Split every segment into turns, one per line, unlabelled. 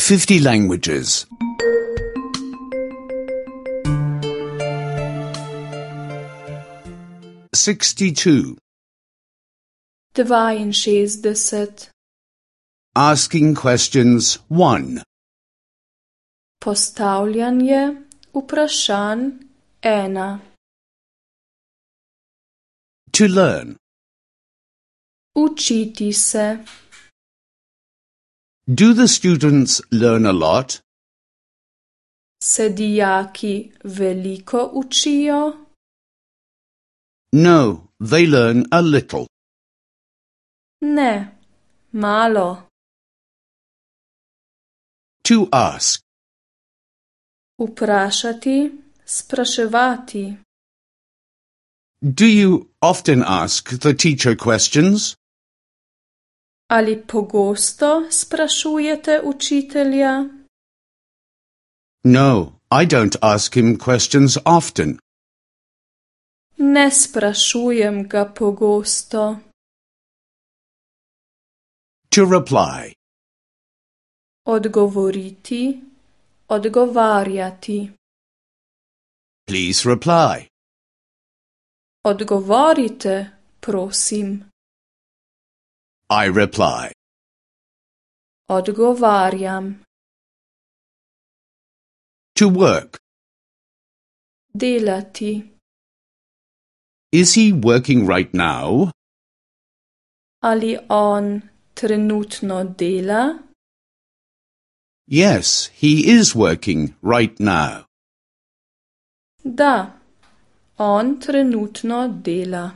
50 languages. 62.
62.
Asking questions 1.
Postavljanje vprašanj 1.
To learn.
Učiti se.
Do the students learn a lot?
Se dijaki veliko učijo?
No, they learn a little.
Ne, malo.
To ask.
Vprašati, spraševati.
Do you often ask the teacher questions?
Ali pogosto sprašujete učitelja?
No, I don't ask him questions often.
Ne sprašujem ga pogosto.
To reply.
Odgovoriti, odgovarjati.
Please reply.
Odgovorite, prosim.
I reply.
Odgovarjam.
To work.
Delati.
Is he working right now?
Ali on trenutno dela?
Yes, he is working right now.
Da, on trenutno dela.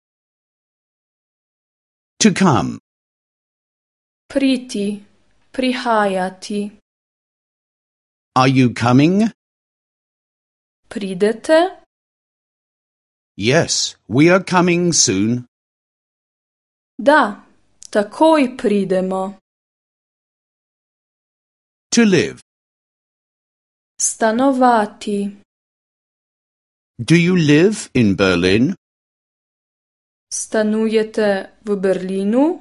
To come.
Priti, prihajati.
Are you coming?
Pridete?
Yes, we are coming soon.
Da, takoj pridemo.
To live.
Stanovati.
Do you live in Berlin?
Stanujete v Berlinu?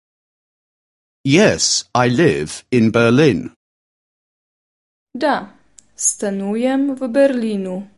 Yes, I live in Berlin.
Da, stanujem v Berlinu.